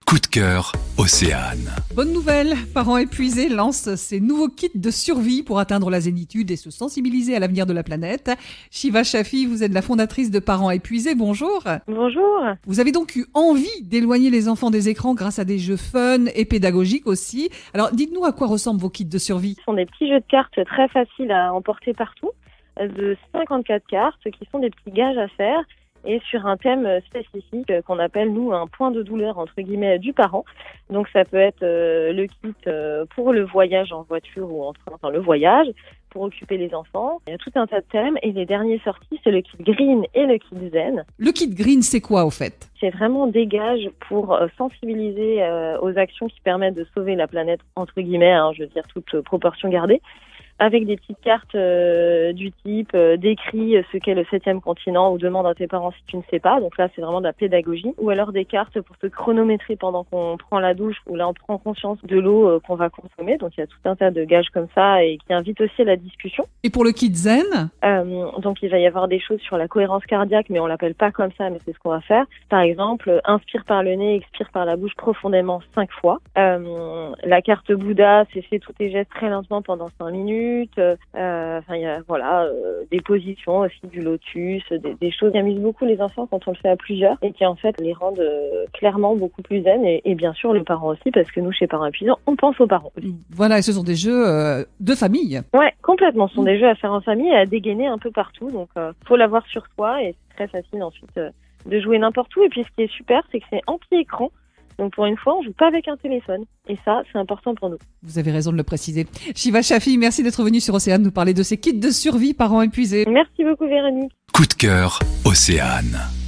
Coup de cœur, Océane. Bonne nouvelle, Parents épuisés lancent ses nouveaux kits de survie pour atteindre la zénitude et se sensibiliser à l'avenir de la planète. Shiva Shafi, vous êtes la fondatrice de Parents épuisés, bonjour. Bonjour. Vous avez donc eu envie d'éloigner les enfants des écrans grâce à des jeux fun et pédagogiques aussi. Alors dites-nous à quoi ressemblent vos kits de survie. Ce sont des petits jeux de cartes très faciles à emporter partout, de 54 cartes qui sont des petits gages à faire et sur un thème spécifique qu'on appelle, nous, un point de douleur, entre guillemets, du parent. Donc ça peut être le kit pour le voyage en voiture ou en train, enfin le voyage, pour occuper les enfants. Il y a tout un tas de thèmes et les derniers sortis, c'est le kit green et le kit zen. Le kit green, c'est quoi au fait ? C'est vraiment des gages pour sensibiliser aux actions qui permettent de sauver la planète, entre guillemets, je veux dire, toute proportion gardée, avec des petites cartes du type décris ce qu'est le 7e continent ou demande à tes parents si tu ne sais pas. Donc là, c'est vraiment de la pédagogie. Ou alors des cartes pour se chronométrer pendant qu'on prend la douche, où là, on prend conscience de l'eau qu'on va consommer. Donc il y a tout un tas de gages comme ça et qui invitent aussi à la discussion. Et pour le kit zen ? Donc il va y avoir des choses sur la cohérence cardiaque, mais on l'appelle pas comme ça, mais c'est ce qu'on va faire. Par exemple, inspire par le nez, expire par la bouche profondément 5 fois. La carte Bouddha, c'est fait tous tes gestes très lentement pendant 5 minutes. Il y a des positions aussi, du lotus, des choses qui amusent beaucoup les enfants quand on le fait à plusieurs et qui en fait les rendent clairement beaucoup plus zen et bien sûr les parents aussi, parce que nous chez Parents épuisés, on pense aux parents aussi. Voilà, et ce sont des jeux de famille. Ouais, complètement. Ce sont des jeux à faire en famille et à dégainer un peu partout. Donc faut l'avoir sur soi et c'est très facile ensuite de jouer n'importe où. Et puis ce qui est super, c'est que c'est anti-écran. Donc pour une fois, on joue pas avec un téléphone. Et ça, c'est important pour nous. Vous avez raison de le préciser. Shiva Shafi, merci d'être venue sur Océane nous parler de ces kits de survie Parents épuisés. Merci beaucoup Véronique. Coup de cœur, Océane.